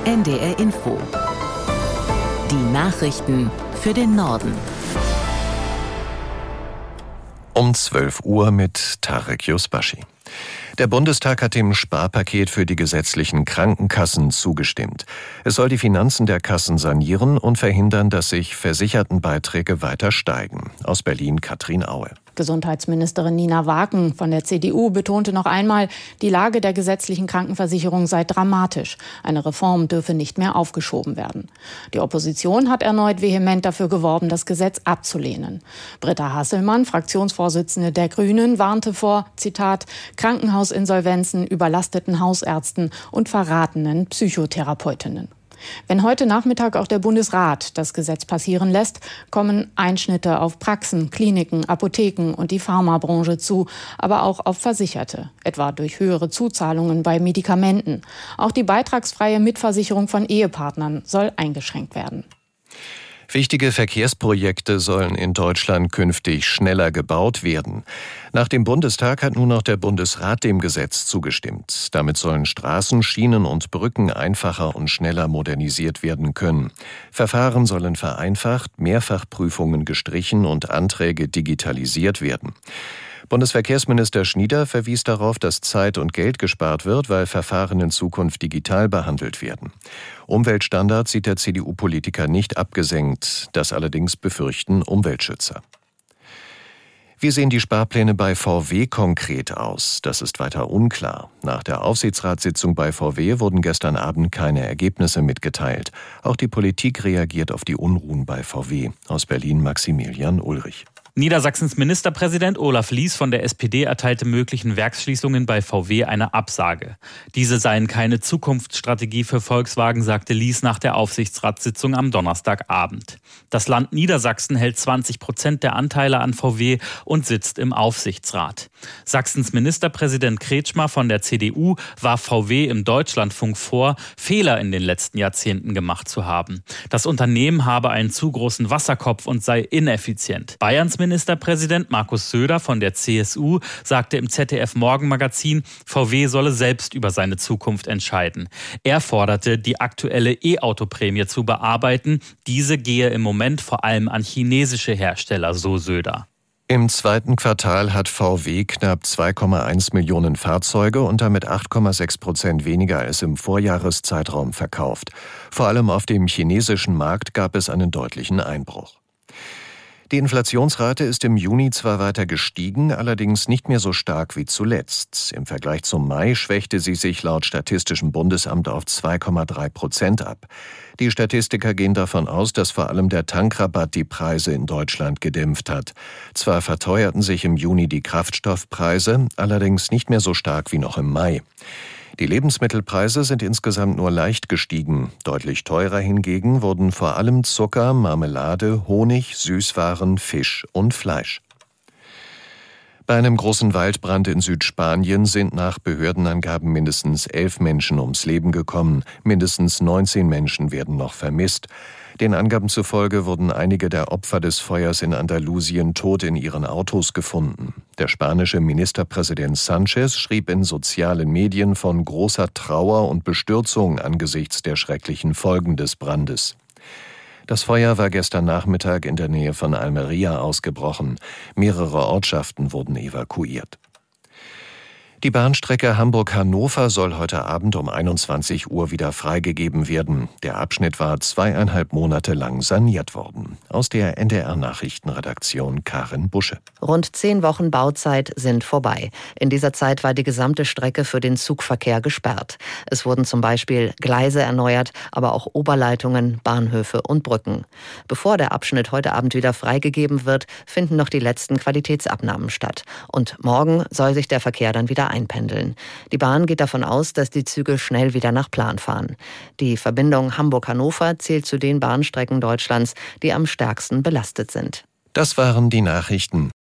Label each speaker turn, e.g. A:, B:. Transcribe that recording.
A: NDR Info. Die Nachrichten für den Norden.
B: Um 12 Uhr mit Tarek Yusbashi. Der Bundestag hat dem Sparpaket für die gesetzlichen Krankenkassen zugestimmt. Es soll die Finanzen der Kassen sanieren und verhindern, dass sich Versichertenbeiträge weiter steigen. Aus Berlin Katrin Aue.
C: Gesundheitsministerin Nina Waken von der CDU betonte noch einmal, die Lage der gesetzlichen Krankenversicherung sei dramatisch. Eine Reform dürfe nicht mehr aufgeschoben werden. Die Opposition hat erneut vehement dafür geworben, das Gesetz abzulehnen. Britta Hasselmann, Fraktionsvorsitzende der Grünen, warnte vor, Zitat, Krankenhausinsolvenzen, überlasteten Hausärzten und verratenen Psychotherapeutinnen. Wenn heute Nachmittag auch der Bundesrat das Gesetz passieren lässt, kommen Einschnitte auf Praxen, Kliniken, Apotheken und die Pharmabranche zu, aber auch auf Versicherte, etwa durch höhere Zuzahlungen bei Medikamenten. Auch die beitragsfreie Mitversicherung von Ehepartnern soll eingeschränkt werden.
B: Wichtige Verkehrsprojekte sollen in Deutschland künftig schneller gebaut werden. Nach dem Bundestag hat nun auch der Bundesrat dem Gesetz zugestimmt. Damit sollen Straßen, Schienen und Brücken einfacher und schneller modernisiert werden können. Verfahren sollen vereinfacht, Mehrfachprüfungen gestrichen und Anträge digitalisiert werden. Bundesverkehrsminister Schnieder verwies darauf, dass Zeit und Geld gespart wird, weil Verfahren in Zukunft digital behandelt werden. Umweltstandards sieht der CDU-Politiker nicht abgesenkt, das allerdings befürchten Umweltschützer. Wie sehen die Sparpläne bei VW konkret aus? Das ist weiter unklar. Nach der Aufsichtsratssitzung bei VW wurden gestern Abend keine Ergebnisse mitgeteilt. Auch die Politik reagiert auf die Unruhen bei VW. Aus Berlin Maximilian Ulrich.
D: Niedersachsens Ministerpräsident Olaf Lies von der SPD erteilte möglichen Werksschließungen bei VW eine Absage. Diese seien keine Zukunftsstrategie für Volkswagen, sagte Lies nach der Aufsichtsratssitzung am Donnerstagabend. Das Land Niedersachsen hält 20% der Anteile an VW und sitzt im Aufsichtsrat. Sachsens Ministerpräsident Kretschmer von der CDU warf VW im Deutschlandfunk vor, Fehler in den letzten Jahrzehnten gemacht zu haben. Das Unternehmen habe einen zu großen Wasserkopf und sei ineffizient. Bayerns Ministerpräsident Markus Söder von der CSU sagte im ZDF-Morgenmagazin, VW solle selbst über seine Zukunft entscheiden. Er forderte, die aktuelle E-Auto-Prämie zu bearbeiten. Diese gehe im Moment vor allem an chinesische Hersteller, so Söder.
B: Im zweiten Quartal hat VW knapp 2,1 Millionen Fahrzeuge und damit 8,6% weniger als im Vorjahreszeitraum verkauft. Vor allem auf dem chinesischen Markt gab es einen deutlichen Einbruch. Die Inflationsrate ist im Juni zwar weiter gestiegen, allerdings nicht mehr so stark wie zuletzt. Im Vergleich zum Mai schwächte sie sich laut Statistischem Bundesamt auf 2,3% ab. Die Statistiker gehen davon aus, dass vor allem der Tankrabatt die Preise in Deutschland gedämpft hat. Zwar verteuerten sich im Juni die Kraftstoffpreise, allerdings nicht mehr so stark wie noch im Mai. Die Lebensmittelpreise sind insgesamt nur leicht gestiegen. Deutlich teurer hingegen wurden vor allem Zucker, Marmelade, Honig, Süßwaren, Fisch und Fleisch. Bei einem großen Waldbrand in Südspanien sind nach Behördenangaben mindestens 11 Menschen ums Leben gekommen. Mindestens 19 Menschen werden noch vermisst. Den Angaben zufolge wurden einige der Opfer des Feuers in Andalusien tot in ihren Autos gefunden. Der spanische Ministerpräsident Sánchez schrieb in sozialen Medien von großer Trauer und Bestürzung angesichts der schrecklichen Folgen des Brandes. Das Feuer war gestern Nachmittag in der Nähe von Almería ausgebrochen. Mehrere Ortschaften wurden evakuiert. Die Bahnstrecke Hamburg-Hannover soll heute Abend um 21 Uhr wieder freigegeben werden. Der Abschnitt war 2,5 Monate lang saniert worden. Aus der NDR-Nachrichtenredaktion Karin Busche.
E: Rund 10 Wochen Bauzeit sind vorbei. In dieser Zeit war die gesamte Strecke für den Zugverkehr gesperrt. Es wurden zum Beispiel Gleise erneuert, aber auch Oberleitungen, Bahnhöfe und Brücken. Bevor der Abschnitt heute Abend wieder freigegeben wird, finden noch die letzten Qualitätsabnahmen statt. Und morgen soll sich der Verkehr dann wieder einpendeln. Die Bahn geht davon aus, dass die Züge schnell wieder nach Plan fahren. Die Verbindung Hamburg-Hannover zählt zu den Bahnstrecken Deutschlands, die am stärksten belastet sind.
B: Das waren die Nachrichten.